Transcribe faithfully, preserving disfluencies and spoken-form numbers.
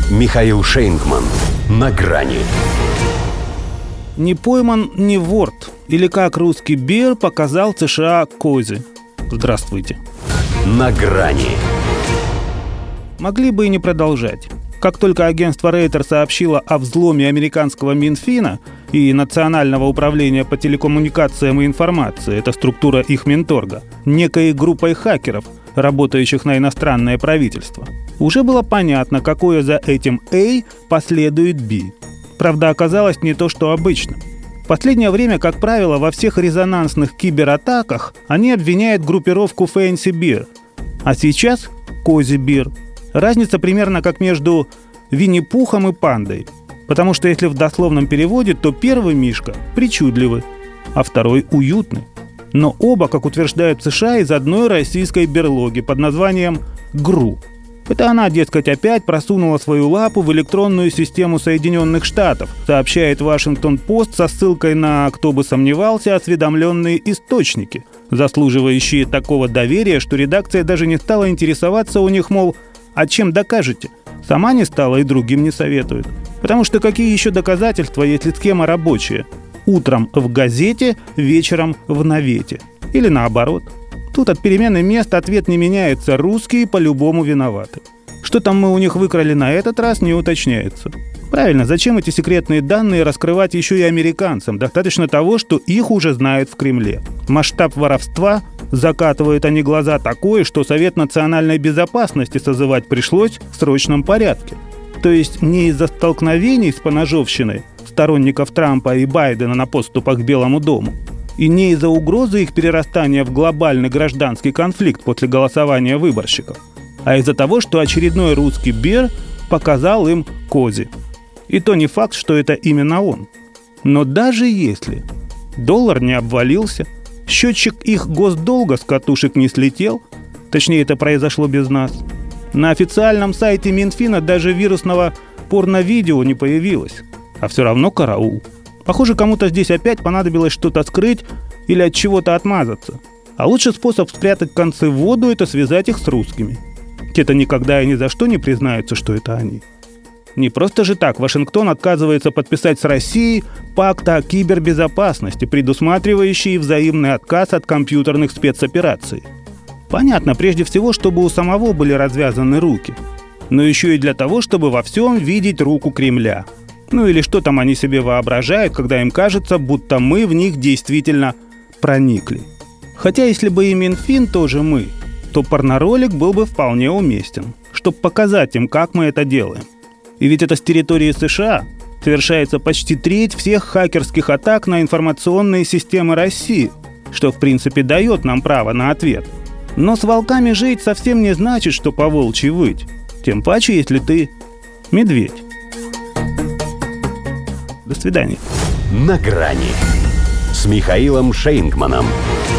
Михаил Шейнгман. На грани. Не пойман, не ворд. Или как русский Бир показал США Кози. Здравствуйте. На грани. Могли бы и не продолжать. Как только агентство Рейтер сообщило о взломе американского Минфина и Национального управления по телекоммуникациям и информации, это структура их Минторга, некой группой хакеров, работающих на иностранное правительство, уже было понятно, какое за этим A последует B. Правда, оказалось не то, что обычно. В последнее время, как правило, во всех резонансных кибератаках они обвиняют группировку Fancy Bear, а сейчас Cozy Bear. Разница примерно как между Винни-Пухом и пандой. Потому что если в дословном переводе, то первый Мишка причудливый, а второй уютный. Но оба, как утверждают США, из одной российской берлоги под названием ГРУ. Это она, дескать, опять просунула свою лапу в электронную систему Соединенных Штатов, сообщает Вашингтон-Пост со ссылкой на, кто бы сомневался, осведомленные источники, заслуживающие такого доверия, что редакция даже не стала интересоваться у них, мол, а чем докажете? Сама не стала и другим не советует. Потому что какие еще доказательства, если схема рабочая? Утром в газете, вечером в навете. Или наоборот. Тут от перемены мест ответ не меняется. Русские по-любому виноваты. Что там мы у них выкрали на этот раз, не уточняется. Правильно, зачем эти секретные данные раскрывать еще и американцам? Достаточно того, что их уже знают в Кремле. Масштаб воровства, закатывают они глаза, такое, что Совет национальной безопасности созывать пришлось в срочном порядке. То есть не из-за столкновений с поножовщиной сторонников Трампа и Байдена на подступах к Белому дому, и не из-за угрозы их перерастания в глобальный гражданский конфликт после голосования выборщиков, а из-за того, что очередной русский Бир показал им Кози. И то не факт, что это именно он. Но даже если доллар не обвалился, счетчик их госдолга с катушек не слетел, точнее, это произошло без нас, на официальном сайте Минфина даже вирусного порно-видео не появилось, а все равно караул. Похоже, кому-то здесь опять понадобилось что-то скрыть или от чего-то отмазаться. А лучший способ спрятать концы в воду – это связать их с русскими. Те-то никогда и ни за что не признаются, что это они. Не просто же так Вашингтон отказывается подписать с Россией пакт о кибербезопасности, предусматривающий взаимный отказ от компьютерных спецопераций. Понятно, прежде всего, чтобы у самого были развязаны руки, но еще и для того, чтобы во всем видеть руку Кремля. Ну или что там они себе воображают, когда им кажется, будто мы в них действительно проникли. Хотя если бы и Минфин тоже мы, то порноролик был бы вполне уместен, чтобы показать им, как мы это делаем. И ведь это с территории США совершается почти треть всех хакерских атак на информационные системы России, что в принципе дает нам право на ответ. Но с волками жить совсем не значит, что по волчьи выть. Тем паче, если ты медведь. До свидания. На грани с Михаилом Шейнгманом.